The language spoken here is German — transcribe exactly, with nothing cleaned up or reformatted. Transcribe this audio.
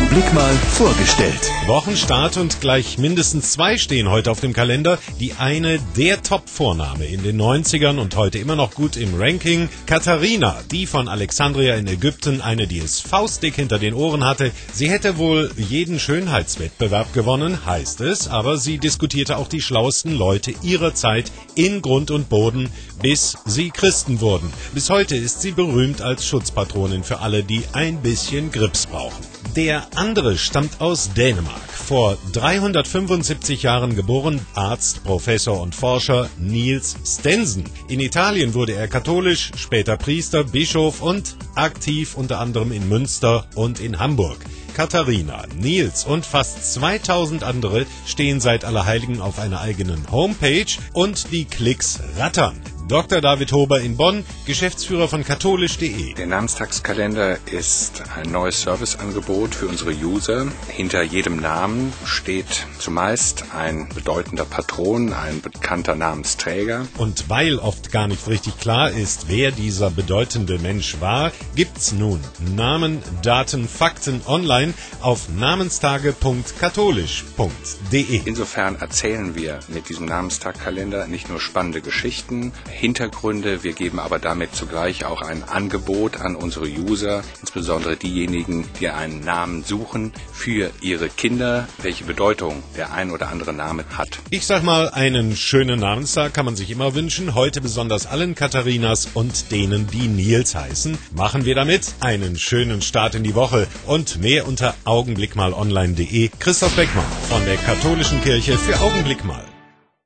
Augenblick mal vorgestellt. Wochenstart und gleich mindestens zwei stehen heute auf dem Kalender. Die eine der Top-Vorname in den neunzigern und heute immer noch gut im Ranking. Katharina, die von Alexandria in Ägypten, eine, die es faustdick hinter den Ohren hatte. Sie hätte wohl jeden Schönheitswettbewerb gewonnen, heißt es, aber sie diskutierte auch die schlauesten Leute ihrer Zeit in Grund und Boden, bis sie Christen wurden. Bis heute ist sie berühmt als Schutzpatronin für alle, die ein bisschen Grips brauchen. Der andere stammt aus Dänemark. Vor dreihundertfünfundsiebzig Jahren geboren, Arzt, Professor und Forscher Niels Stensen. In Italien wurde er katholisch, später Priester, Bischof und aktiv unter anderem in Münster und in Hamburg. Katharina, Niels und fast zweitausend andere stehen seit Allerheiligen auf einer eigenen Homepage und die Klicks rattern. Doktor David Hober in Bonn, Geschäftsführer von katholisch punkt de. Der Namenstagskalender ist ein neues Serviceangebot für unsere User. Hinter jedem Namen steht zumeist ein bedeutender Patron, ein bekannter Namensträger. Und weil oft gar nicht richtig klar ist, wer dieser bedeutende Mensch war, gibt's nun Namen, Daten, Fakten online auf namenstage punkt katholisch punkt de. Insofern erzählen wir mit diesem Namenstagkalender nicht nur spannende Geschichten, Hintergründe, wir geben aber damit zugleich auch ein Angebot an unsere User, insbesondere diejenigen, die einen Namen suchen, für ihre Kinder, welche Bedeutung der ein oder andere Name hat. Ich sag mal, einen schönen Namenstag kann man sich immer wünschen, heute besonders allen Katharinas und denen, die Nils heißen. Machen wir damit einen schönen Start in die Woche und mehr unter augenblickmalonline punkt de. Christoph Beckmann von der Katholischen Kirche für Augenblick mal.